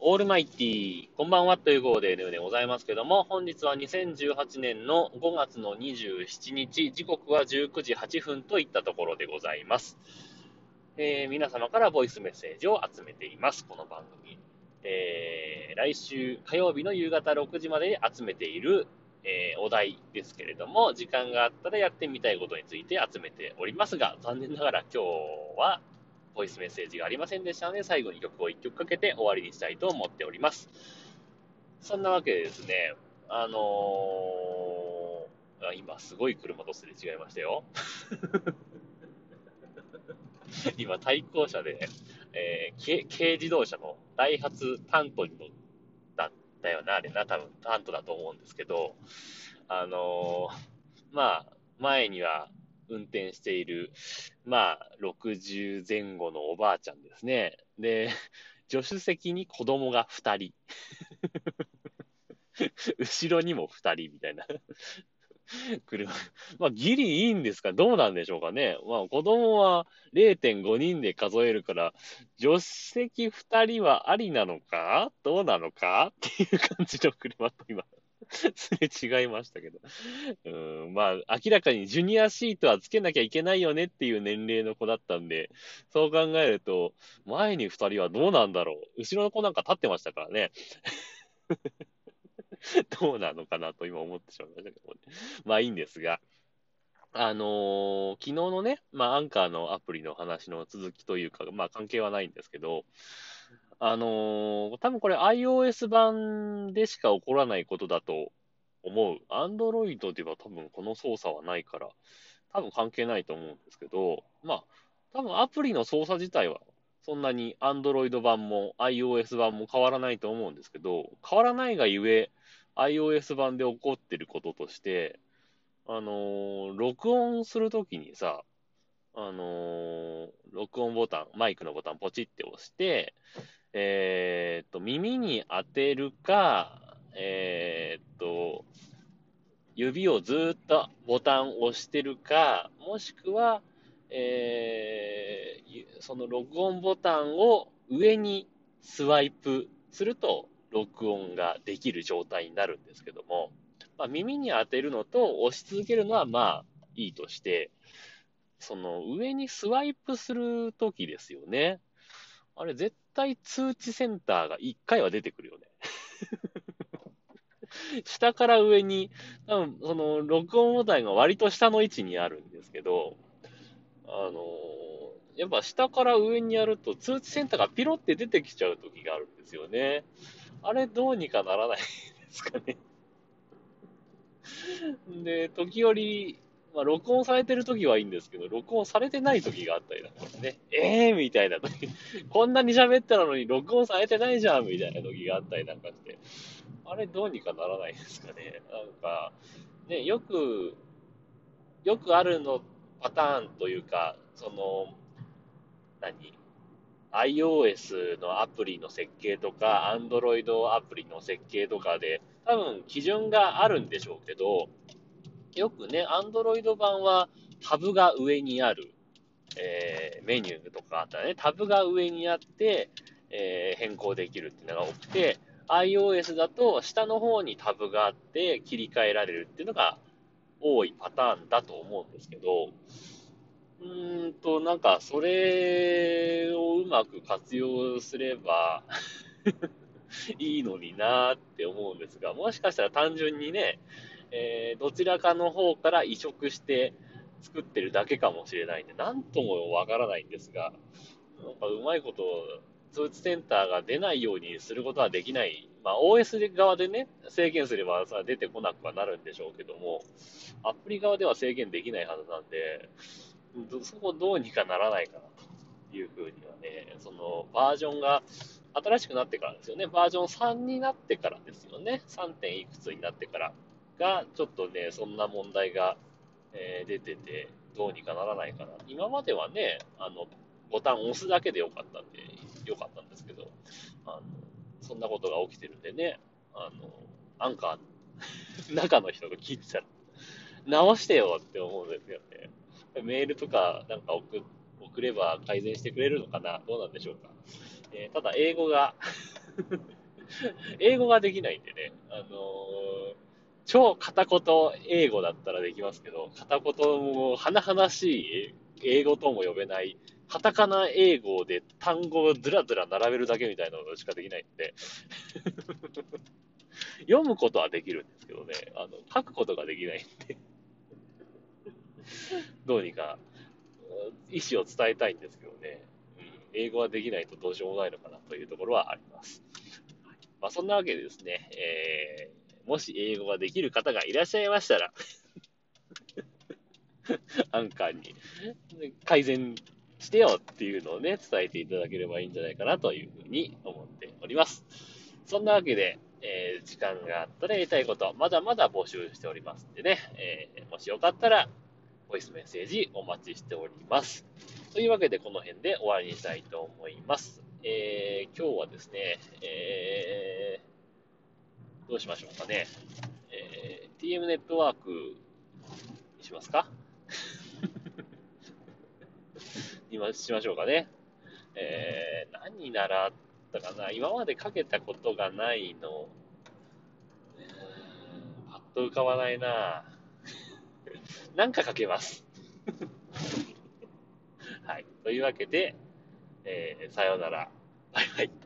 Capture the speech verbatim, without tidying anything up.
オールマイティー、こんばんはという号ででございますけども、本日はにせんじゅうはちねんのごがつのにじゅうしちにち、時刻はじゅうくじはっぷんといったところでございます。えー、皆様からボイスメッセージを集めています、この番組。えー、来週火曜日の夕方ろくじまで集めている、えー、お題ですけれども、時間があったらやってみたいことについて集めておりますが、残念ながら今日はボイスメッセージがありませんでしたので、最後に曲をいっきょくかけて終わりにしたいと思っております。そんなわけでですね、あのー、今すごい車とすれ違いましたよ。今対向車で、えー、軽自動車のダイハツタントに乗ったんだよな、あれな、多分タントだと思うんですけど、あのー、まあ、前には運転している、まあ、ろくじゅうぜん後のおばあちゃんですね。で、助手席に子供がふたり。後ろにもふたりみたいな車。まあ、ギリいいんですか？どうなんでしょうかね。まあ、子供はれいてんごにんで数えるから、助手席ふたりはありなのかどうなのかっていう感じの車と今、すれ違いましたけど。うん、まあ、明らかにジュニアシートはつけなきゃいけないよねっていう年齢の子だったんで、そう考えると、前にふたりはどうなんだろう。後ろの子なんか立ってましたからね。どうなのかなと今思ってしまいましたけどね。まあいいんですが、あのー昨日のね、まあアンカーのアプリの話の続きというか、まあ関係はないんですけど、あのー多分これ iOS 版でしか起こらないことだと思う。Android では多分この操作はないから、多分関係ないと思うんですけど、まあ、多分アプリの操作自体はそんなに Android 版も iOS 版も変わらないと思うんですけど、変わらないがゆえ、iOS 版で起こってることとして、あのー録音するときにさ、あのー録音ボタン、マイクのボタンポチって押して、えーっと、耳に当てるか、えーっと、指をずっとボタンを押してるか、もしくは、えー、その録音ボタンを上にスワイプすると録音ができる状態になるんですけども、まあ、耳に当てるのと押し続けるのはまあいいとして、その上にスワイプするときですよね。あれ絶対通知センターがいっかいは出てくるよね。下から上に、多分その録音ボタンが割と下の位置にあるんですけど、あのーやっぱ下から上にやると通知センターがピロって出てきちゃう時があるんですよね。あれどうにかならないですかね。で、時折、まあ、録音されてる時はいいんですけど、録音されてない時があったりなんかしてね。えーみたいな時、こんなに喋ったのに録音されてないじゃんみたいな時があったりなんかして。あれどうにかならないですかね。なんか、ね、よく、よくあるのパターンというか、その、何 iOS のアプリの設計とか、Android アプリの設計とかで、多分基準があるんでしょうけど、よくね、Android 版はタブが上にある、えーメニューとかあったらね、タブが上にあって、えー変更できるっていうのが多くて、iOS だと下の方にタブがあって切り替えられるっていうのが多いパターンだと思うんですけど、うーんと、なんか、それをうまく活用すればいいのになーって思うんですが、もしかしたら単純にね、えーどちらかの方から移植して作ってるだけかもしれないんで、なんともわからないんですが、なんかうまいこと、通知センターが出ないようにすることはできない。まあ、オーエス 側でね、制限すればさ、出てこなくはなるんでしょうけども、アプリ側では制限できないはずなんで、そこどうにかならないかなというふうにはね、そのバージョンが新しくなってからですよね。バージョンさんになってからですよね。さん. 点いくつになってからが、ちょっとね、そんな問題が、えー出てて、どうにかならないかな。今まではね、あの、ボタンを押すだけでよかったんで、よかったんですけど、あの、そんなことが起きてるんでね、あの、アンカー、中の人が聞いてたら、直してよって思うんですよね。メールとかなんか送送れば改善してくれるのかなどうなんでしょうか。えーただ、英語が英語ができないんでね、あのー超片言英語だったらできますけど、片言も甚々しい英語とも呼べない、カタカナ英語で単語をずらずら並べるだけみたいなのしかできないんで、読むことはできるんですけどね、あの、書くことができないんで、どうにか意思を伝えたいんですけどね、うん、英語はできないとどうしようもないのかなというところはあります。まあ、そんなわけでですね、えー、もし英語ができる方がいらっしゃいましたら、アンカーに改善してよっていうのをね、伝えていただければいいんじゃないかなというふうに思っております。そんなわけで、えー時間があったらやりたいこと、まだまだ募集しておりますんでね、えーもしよかったら、ボイスメッセージお待ちしております。というわけで、この辺で終わりにしたいと思います。えー、今日はですね、えー、どうしましょうかね。えー、ティーエム ネットワークにしますか？今しましょうかね。えー、何に習ったかな、今までかけたことがないの、えー、パッと浮かばないな。なんかかけます。はい。というわけで、えー、さようなら。バイバイ。